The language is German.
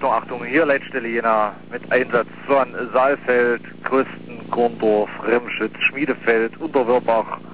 Achtung, Achtung, hier Leitstelle Jena mit Einsatz von Saalfeld, Krüsten, Korndorf, Remschütz, Schmiedefeld, Unterwörbach,